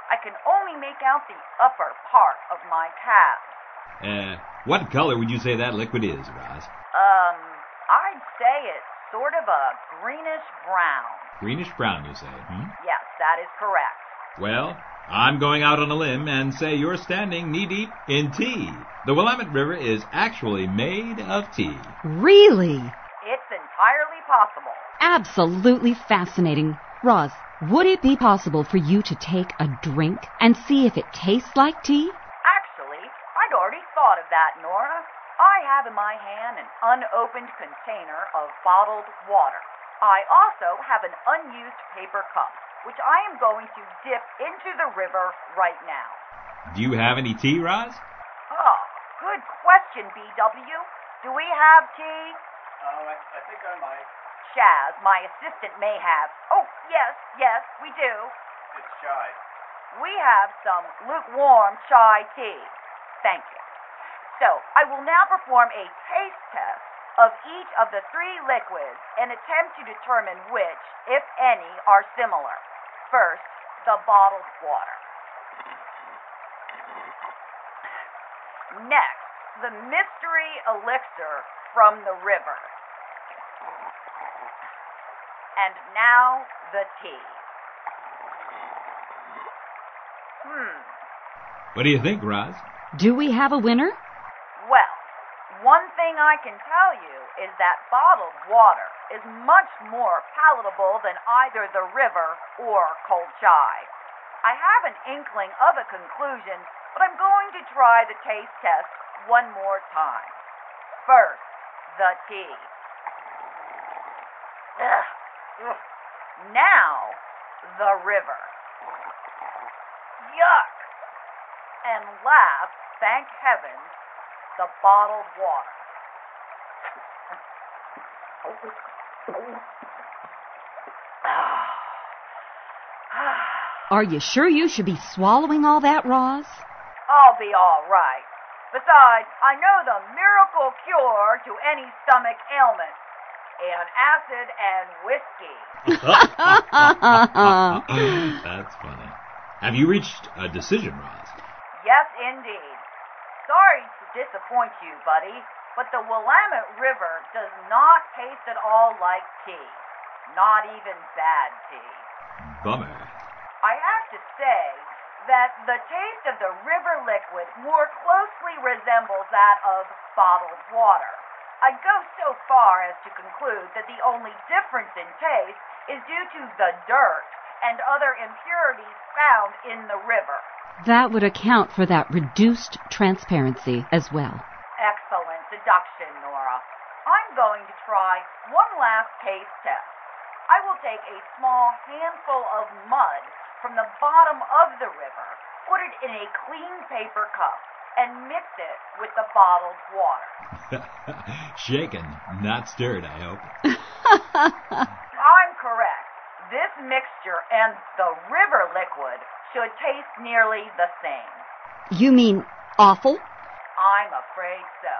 I can only make out the upper part of my calves. What color would you say that liquid is, Roz? I'd say it's sort of a greenish brown. Greenish brown, you say, Yes, that is correct. Well, I'm going out on a limb and say you're standing knee-deep in tea. The Willamette River is actually made of tea. Really? It's entirely possible. Absolutely fascinating. Roz, would it be possible for you to take a drink and see if it tastes like tea? Actually, I'd already thought of that, Nora. I have in my hand an unopened container of bottled water. I also have an unused paper cup, which I am going to dip into the river right now. Do you have any tea, Roz? Oh, good question, B.W. Do we have tea? I think I might. Chaz, my assistant, may have. Oh, yes, we do. It's chai. We have some lukewarm chai tea. Thank you. So, I will now perform a taste test of each of the three liquids and attempt to determine which, if any, are similar. First, the bottled water. Next, the mystery elixir from the river. And now, the tea. What do you think, Roz? Do we have a winner? Well, one thing I can tell you is that bottled water is much more palatable than either the river or cold chai. I have an inkling of a conclusion, but I'm going to try the taste test one more time. First, the tea. Now, the river. Yuck! And last, thank heavens, the bottled water. Are you sure you should be swallowing all that, Roz? I'll be all right. Besides, I know the miracle cure to any stomach ailment. Acid and whiskey. That's funny. Have you reached a decision, Roz? Yes, indeed. Sorry to disappoint you, buddy, but the Willamette River does not taste at all like tea. Not even bad tea. Bummer. I have to say that the taste of the river liquid more closely resembles that of bottled water. I'd go so far as to conclude that the only difference in taste is due to the dirt and other impurities found in the river. That would account for that reduced transparency as well. Excellent deduction, Nora. I'm going to try one last taste test. I will take a small handful of mud from the bottom of the river, put it in a clean paper cup, and mix it with the bottled water. Shaken, not stirred, I hope. I'm correct. This mixture and the river liquid should taste nearly the same. You mean awful? I'm afraid so.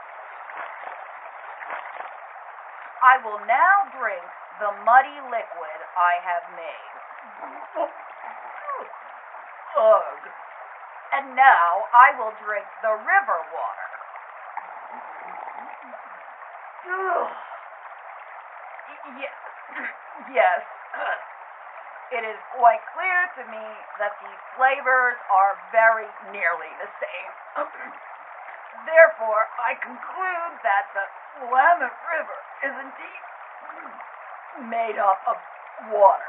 I will now drink the muddy liquid I have made. Ugh. And now I will drink the river water. Yes. It is quite clear to me that the flavors are very nearly the same. Therefore, I conclude that the Willamette River is indeed made up of water.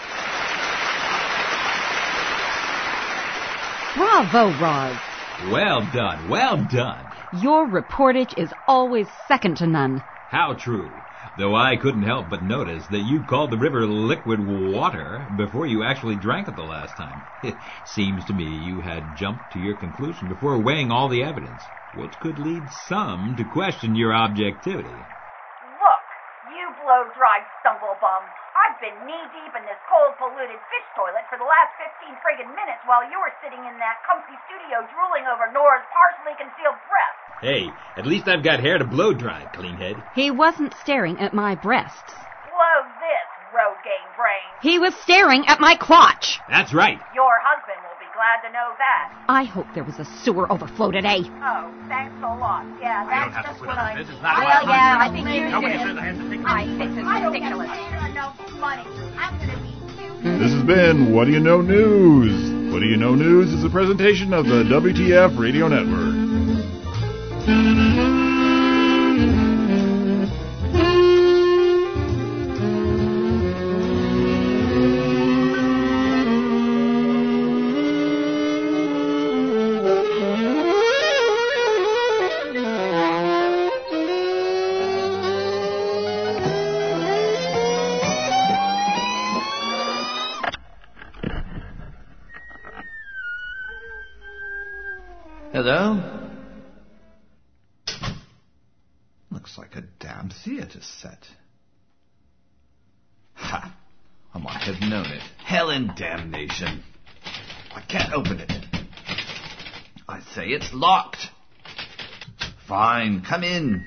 Bravo, Roz. Well done, well done. Your reportage is always second to none. How true. Though I couldn't help but notice that you called the river liquid water before you actually drank it the last time. It seems to me you had jumped to your conclusion before weighing all the evidence, which could lead some to question your objectivity. Look, you blow-dried stumblebum. I've been knee-deep in this cold, polluted fish toilet for the last 15 friggin' minutes while you were sitting in that comfy studio drooling over Nora's partially concealed breast. Hey, at least I've got hair to blow-dry, cleanhead. He wasn't staring at my breasts. Blow this, Rogaine brain. He was staring at my crotch. That's right. Your husband will glad to know that. I hope there was a sewer overflow today. Oh, thanks a lot. Yeah, that's just what I... Well, yeah, I think you Nobody did. says I have to take I think this is ridiculous. enough money. I'm going to be This has been What Do You Know News. What Do You Know News is a presentation of the WTF Radio Network. Hello? Looks like a damn theater set. Ha! I might have known it. Hell and damnation. I can't open it. I say it's locked. Fine, come in.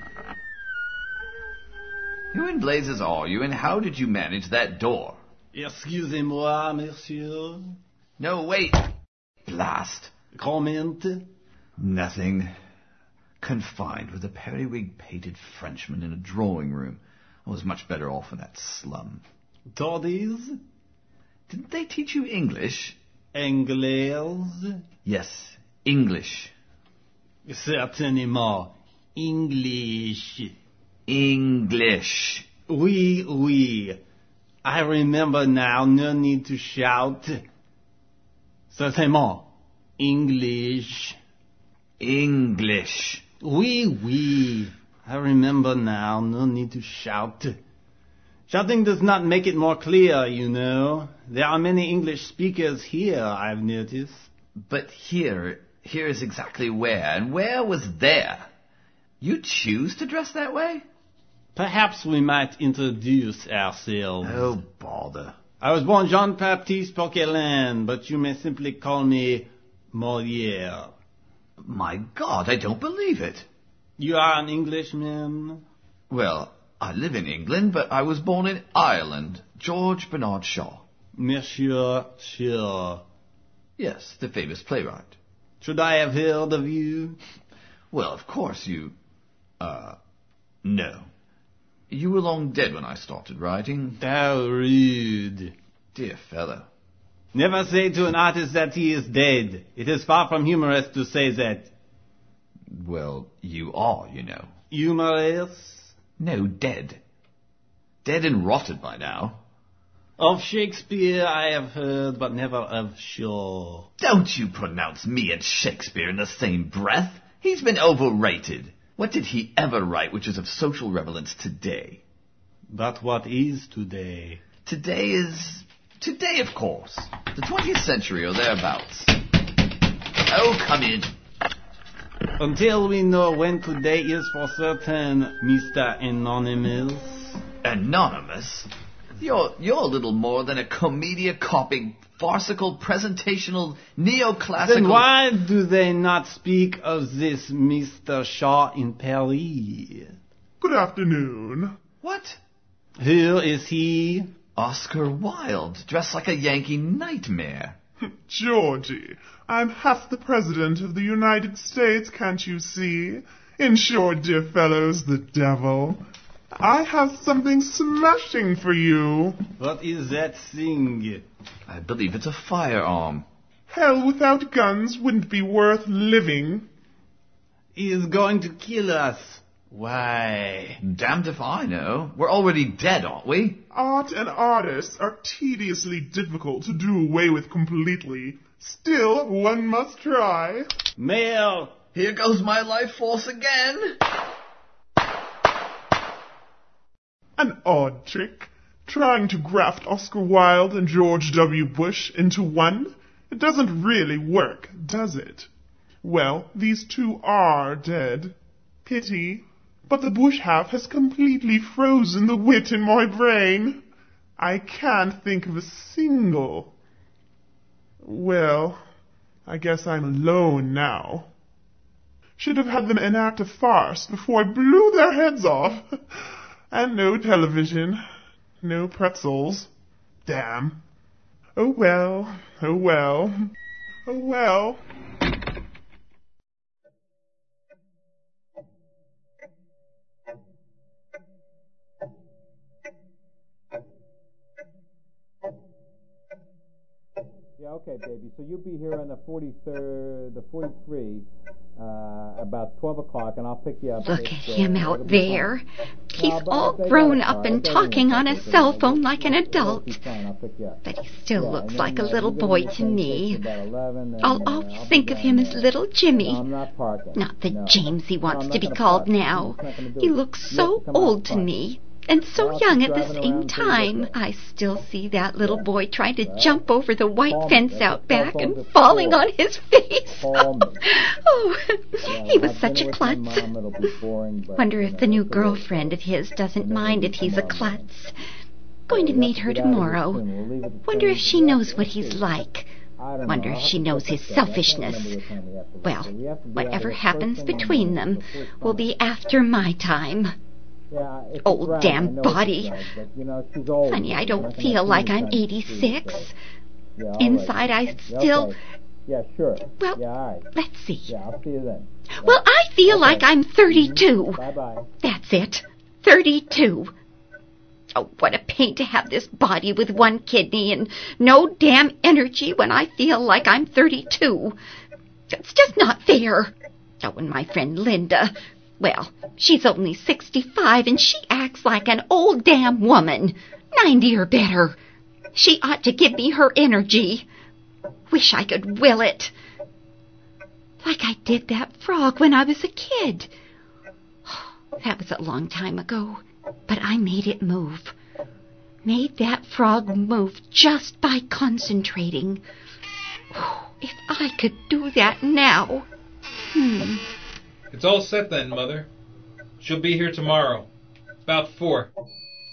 Who in blazes are you, and how did you manage that door? Excusez-moi, monsieur. No, wait. Blast. Comment? Nothing. Confined with a periwig-pated Frenchman in a drawing room. I was much better off in that slum. Toddies? Didn't they teach you English? Anglais? Yes, English. Certainement. English. English. Oui, oui. I remember now, no need to shout. Certainement. English. English. Oui, oui. I remember now, no need to shout. Shouting does not make it more clear, you know. There are many English speakers here, I've noticed. But here is exactly where, and where was there? You choose to dress that way? Perhaps we might introduce ourselves. Oh, bother. I was born Jean-Baptiste Poquelin, but you may simply call me Molière. My God, I don't believe it. You are an Englishman? Well, I live in England, but I was born in Ireland. George Bernard Shaw. Monsieur Shaw. Yes, the famous playwright. Should I have heard of you? Well, of course you... no. You were long dead when I started writing. How rude. Dear fellow. Never say to an artist that he is dead. It is far from humorous to say that. Well, you are, you know. Humorous? No, dead. Dead and rotted by now. Of Shakespeare I have heard, but never of Shaw. Don't you pronounce me and Shakespeare in the same breath. He's been overrated. What did he ever write which is of social relevance today? But what is today? Today is... today, of course. The 20th century or thereabouts. Oh, come in. Until we know when today is for certain, Mr. Anonymous. Anonymous? You're little more than a comedia-copying, farcical, presentational, neoclassical... Then why do they not speak of this Mr. Shaw in Paris? Good afternoon. What? Who is he? Oscar Wilde, dressed like a Yankee nightmare. Georgie, I'm half the President of the United States, can't you see? In short, dear fellows, the devil. I have something smashing for you. What is that thing? I believe it's a firearm. Hell without guns wouldn't be worth living. He is going to kill us. Why? Damned if I know. We're already dead, aren't we? Art and artists are tediously difficult to do away with completely. Still, one must try. Mail! Here goes my life force again. An odd trick. Trying to graft Oscar Wilde and George W. Bush into one. It doesn't really work, does it? Well, these two are dead. Pity. But the Bush half has completely frozen the wit in my brain. I can't think of a single. Well, I guess I'm alone now. Should have had them enact a farce before I blew their heads off. And no television. No pretzels. Damn. Oh well, oh well. Oh, well. Yeah, okay, baby. So you'll be here on the 43, about 12 o'clock, and I'll pick you up. Look at him out there. He's all grown up and talking on a cell phone like an adult. But he still looks like a little boy to me. I'll always think of him as little Jimmy. Not the James he wants to be called now. He looks so old to me. And so young at the same time. I still see that little boy trying to jump over the white fence out back and falling on his face. Oh, he was such a klutz. Wonder if the new girlfriend of his doesn't mind if he's a klutz. Going to meet her tomorrow. Wonder if she knows what he's like. Wonder if she knows his selfishness. Well, whatever happens between them will be after my time. Old damn body. Funny, I don't feel like I'm 86. Inside, I still... Yeah, sure. Well, let's see. Yeah, I'll see you then. Well, I feel like I'm 32. Bye-bye. That's it. 32. Oh, what a pain to have this body with one kidney and no damn energy when I feel like I'm 32. It's just not fair. Oh, and my friend Linda... Well, she's only 65 and she acts like an old damn woman. 90 or better. She ought to give me her energy. Wish I could will it. Like I did that frog when I was a kid. That was a long time ago, but I made it move. Made that frog move just by concentrating. If I could do that now. It's all set then, Mother. She'll be here tomorrow. About 4. So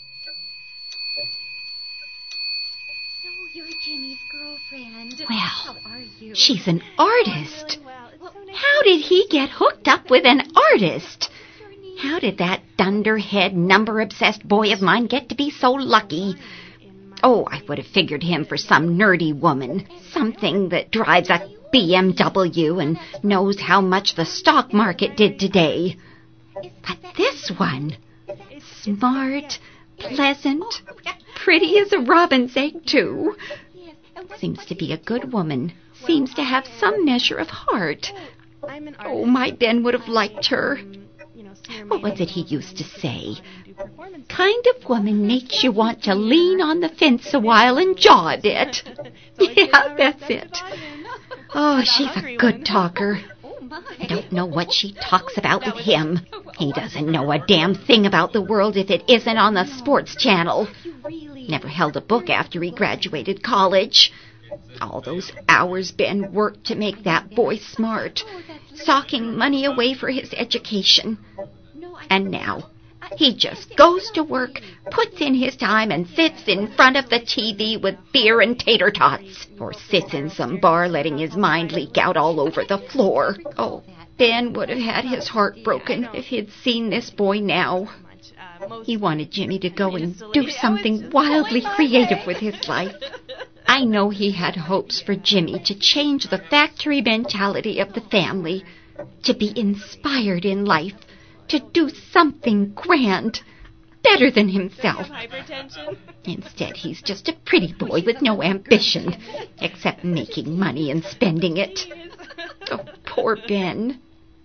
you're Jimmy's girlfriend. Well, how are you? She's an artist. How did he get hooked up with an artist? How did that dunderhead, number-obsessed boy of mine get to be so lucky? Oh, I would have figured him for some nerdy woman. Something that drives a BMW and knows how much the stock market did today. But this one, smart, pleasant, pretty as a robin's egg, too. Seems to be a good woman. Seems to have some measure of heart. Oh, my Ben would have liked her. What was it he used to say? Kind of woman makes you want to lean on the fence a while and jaw a bit. Yeah, that's it. Oh, she's a good talker. I don't know what she talks about with him. He doesn't know a damn thing about the world if it isn't on the sports channel. Never held a book after he graduated college. All those hours Ben worked to make that boy smart, socking money away for his education. And now, he just goes to work, puts in his time, and sits in front of the TV with beer and tater tots. Or sits in some bar letting his mind leak out all over the floor. Oh, Ben would have had his heart broken if he'd seen this boy now. He wanted Jimmy to go and do something wildly creative with his life. I know he had hopes for Jimmy to change the factory mentality of the family, to be inspired in life, to do something grand, better than himself. Instead, he's just a pretty boy with no ambition, except making money and spending it. Oh, poor Ben.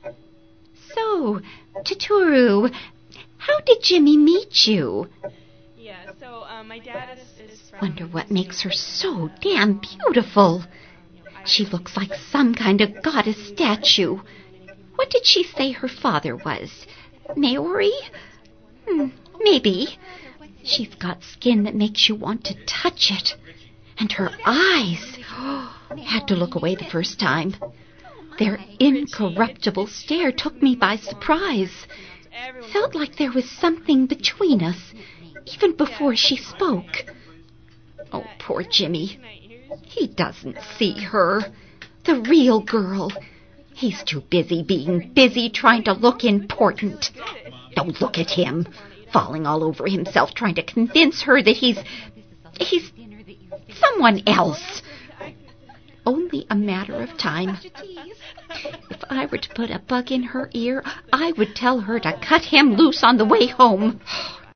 So, Totoro, how did Jimmy meet you? Yeah, so my dad is from... Wonder what makes her so damn beautiful. She looks like some kind of goddess statue. What did she say her father was? Maori? Maybe. She's got skin that makes you want to touch it. And her eyes. Had to look away the first time. Their incorruptible stare took me by surprise. Felt like there was something between us, even before she spoke. Oh, poor Jimmy. He doesn't see her. The real girl. He's too busy being busy trying to look important. Don't look at him, falling all over himself trying to convince her that he's someone else. only a matter of time. If I were to put a bug in her ear, I would tell her to cut him loose on the way home.